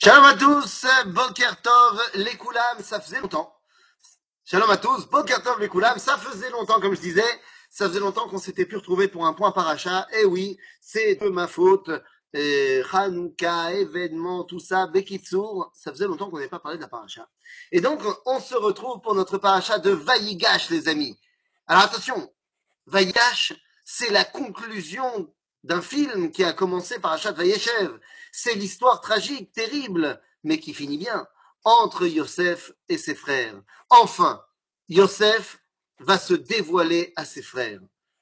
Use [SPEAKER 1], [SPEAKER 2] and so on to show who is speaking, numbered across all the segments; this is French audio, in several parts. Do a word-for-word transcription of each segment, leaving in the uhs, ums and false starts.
[SPEAKER 1] Shalom à tous, Boker Tov, les Koulam, ça faisait longtemps. Shalom à tous, Boker Tov, les Koulam, ça faisait longtemps, comme je disais, ça faisait longtemps qu'on s'était pu retrouver pour un point paracha. Et oui, c'est de ma faute. Et Hanouka, événements, tout ça, Bekitsour, ça faisait longtemps qu'on n'avait pas parlé de la paracha. Et donc, on se retrouve pour notre paracha de Vayigash, les amis. Alors attention, Vayigash, c'est la conclusion d'un film qui a commencé par Achat Vayeshev. C'est l'histoire tragique, terrible, mais qui finit bien, entre Yosef et ses frères. Enfin, Yosef va se dévoiler à ses frères.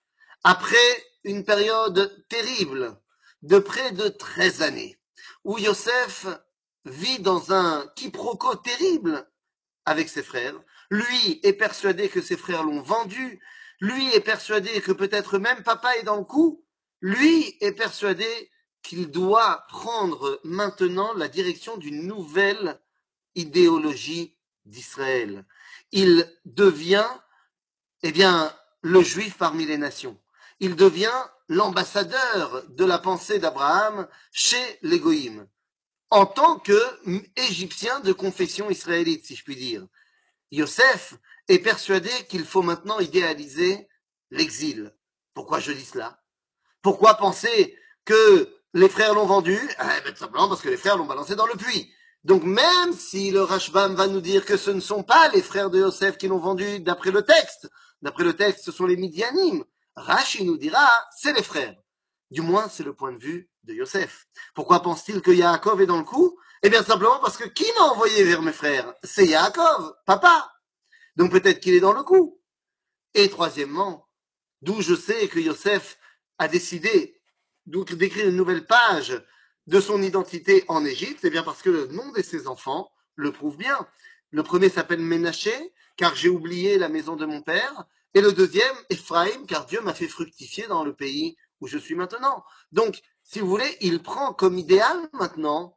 [SPEAKER 1] Après une période terrible de près de treize années, où Yosef vit dans un quiproquo terrible avec ses frères, lui est persuadé que ses frères l'ont vendu, lui est persuadé que peut-être même papa est dans le coup, lui est persuadé qu'il doit prendre maintenant la direction d'une nouvelle idéologie d'Israël. Il devient, eh bien, le juif parmi les nations. Il devient l'ambassadeur de la pensée d'Abraham chez les Goïm, en tant qu'Égyptien de confession israélite, si je puis dire. Yosef est persuadé qu'il faut maintenant idéaliser l'exil. Pourquoi je dis cela? Pourquoi penser que les frères l'ont vendu? Eh ben, tout simplement parce que les frères l'ont balancé dans le puits. Donc même si le Rashbam va nous dire que ce ne sont pas les frères de Yosef qui l'ont vendu d'après le texte, d'après le texte ce sont les Midianim, Rashi nous dira c'est les frères. Du moins c'est le point de vue de Yosef. Pourquoi pense-t-il que Yaakov est dans le coup? Eh bien simplement parce que qui m'a envoyé vers mes frères? C'est Yaakov, papa. Donc peut-être qu'il est dans le coup. Et troisièmement, d'où je sais que Yosef a décidé d'écrire une nouvelle page de son identité en Égypte, c'est bien parce que le nom de ses enfants le prouve bien. Le premier s'appelle Ménaché, car j'ai oublié la maison de mon père, et le deuxième, Ephraim, car Dieu m'a fait fructifier dans le pays où je suis maintenant. Donc, si vous voulez, il prend comme idéal maintenant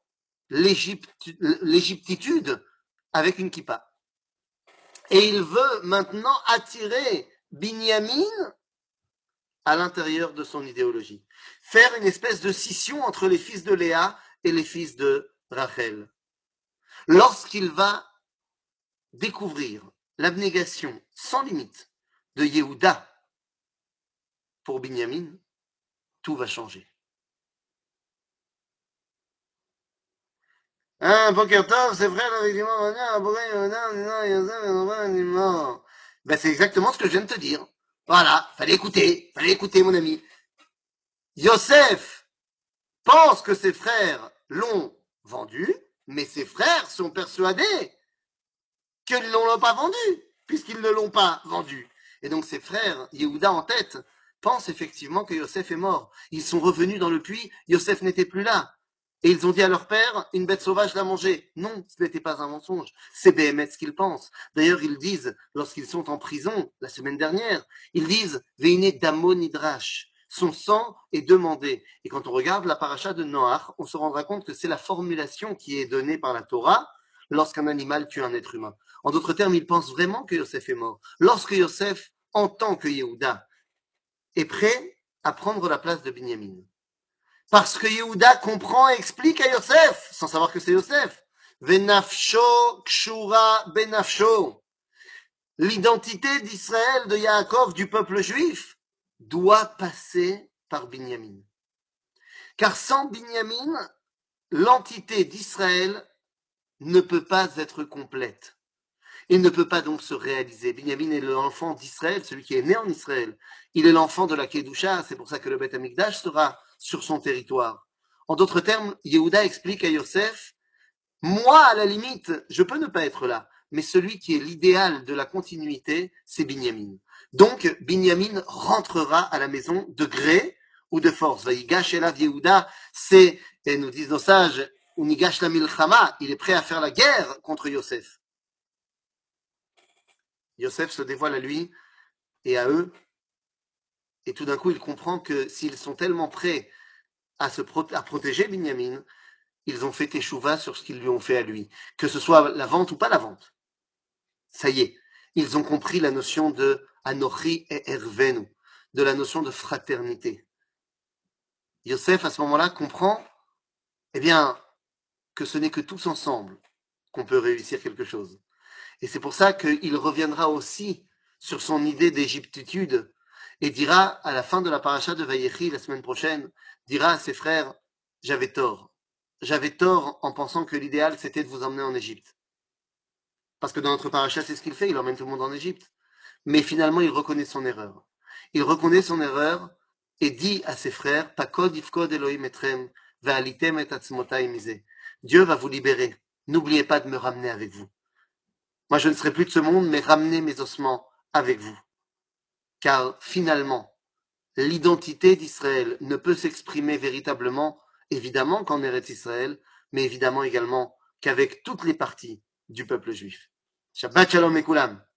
[SPEAKER 1] l'égyptitude avec une kippa. Et il veut maintenant attirer Binyamin à l'intérieur de son idéologie. Faire une espèce de scission entre les fils de Léa et les fils de Rachel. Lorsqu'il va découvrir l'abnégation sans limite de Yehuda pour Binyamin, tout va changer. Ah, Boker Tov, c'est vrai, effectivement, ben, c'est exactement ce que je viens de te dire. Voilà, fallait écouter, fallait écouter, mon ami. Yosef pense que ses frères l'ont vendu, mais ses frères sont persuadés qu'ils ne l'ont pas vendu, puisqu'ils ne l'ont pas vendu. Et donc ses frères, Yehuda en tête, pensent effectivement que Yosef est mort. Ils sont revenus dans le puits, Yosef n'était plus là. Et ils ont dit à leur père, une bête sauvage l'a mangé. Non, ce n'était pas un mensonge. C'est B M S ce qu'ils pensent. D'ailleurs, ils disent, lorsqu'ils sont en prison, la semaine dernière, ils disent, Veine Damo Nidrash. Son sang est demandé. Et quand on regarde la paracha de Noach, on se rendra compte que c'est la formulation qui est donnée par la Torah lorsqu'un animal tue un être humain. En d'autres termes, ils pensent vraiment que Yosef est mort. Lorsque Yosef entend que Yehuda est prêt à prendre la place de Binyamin, parce que Yehuda comprend et explique à Yosef, sans savoir que c'est Yosef, Venafsho kshura benafsho, l'identité d'Israël, de Yaakov, du peuple juif, doit passer par Binyamin. Car sans Binyamin, l'entité d'Israël ne peut pas être complète. Il ne peut pas donc se réaliser. Binyamin est l'enfant d'Israël, celui qui est né en Israël. Il est l'enfant de la Kedusha, c'est pour ça que le Beth Amikdash sera sur son territoire. En d'autres termes, Yehuda explique à Yosef, moi, à la limite, je peux ne pas être là, mais celui qui est l'idéal de la continuité, c'est Binyamin. Donc, Binyamin rentrera à la maison de gré ou de force. Vayigash elav Yehuda, c'est, et nous disent nos sages, Unigash la milchama, il est prêt à faire la guerre contre Yosef. Yosef se dévoile à lui et à eux, et tout d'un coup, il comprend que s'ils sont tellement prêts à, se pro- à protéger Binyamin, ils ont fait teshuva sur ce qu'ils lui ont fait à lui, que ce soit la vente ou pas la vente. Ça y est, ils ont compris la notion de Anochi et Ervenu, de la notion de fraternité. Yosef, à ce moment-là, comprend, eh bien, que ce n'est que tous ensemble qu'on peut réussir quelque chose. Et c'est pour ça qu'il reviendra aussi sur son idée d'égyptitude et dira, à la fin de la paracha de Vayechi, la semaine prochaine, dira à ses frères, j'avais tort. J'avais tort en pensant que l'idéal, c'était de vous emmener en Égypte. Parce que dans notre paracha, c'est ce qu'il fait, il emmène tout le monde en Égypte. Mais finalement, il reconnaît son erreur. Il reconnaît son erreur et dit à ses frères, Pakod ifkod Elohim etrem, ve'alitem et atzmotai mise. Dieu va vous libérer. N'oubliez pas de me ramener avec vous. Moi, je ne serai plus de ce monde, mais ramenez mes ossements avec vous. Car finalement, l'identité d'Israël ne peut s'exprimer véritablement, évidemment qu'en Eretz Israël, mais évidemment également qu'avec toutes les parties du peuple juif. Shabbat shalom et kulam.